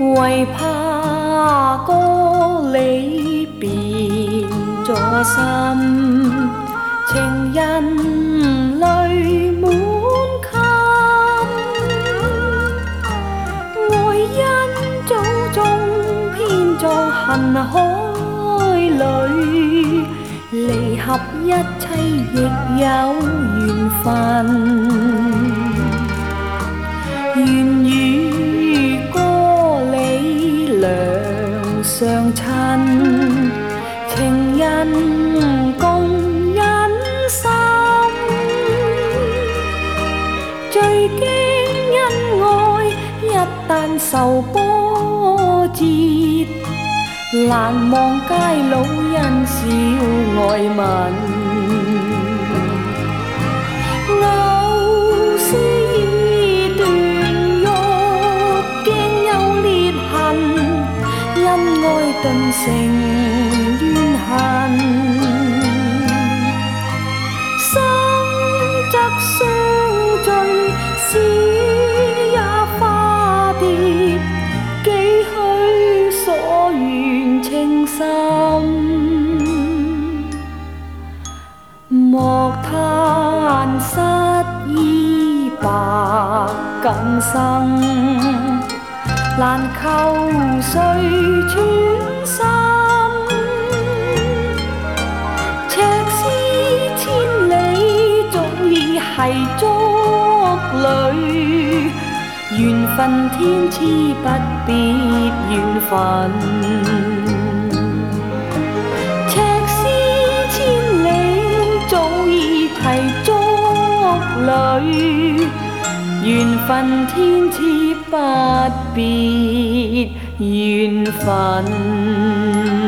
為怕歌裏變咗心，情人淚滿襟，愛因早終偏在恨海裏，離合一切亦有緣分。願與歌里兩相親，情人共忍心。最驚恩愛一旦受波折，難忘偕老因小愛問。偶思斷欲驚有裂痕，因愛頓成怨恨。生則相聚，死也化蝶，幾許所願情深。莫嘆失意白更生，難求誰全心。赤絲千里早已繫竹裏，緣分天賜不必緣分。赤絲千里早已繫竹裏，緣分天賜不必緣分。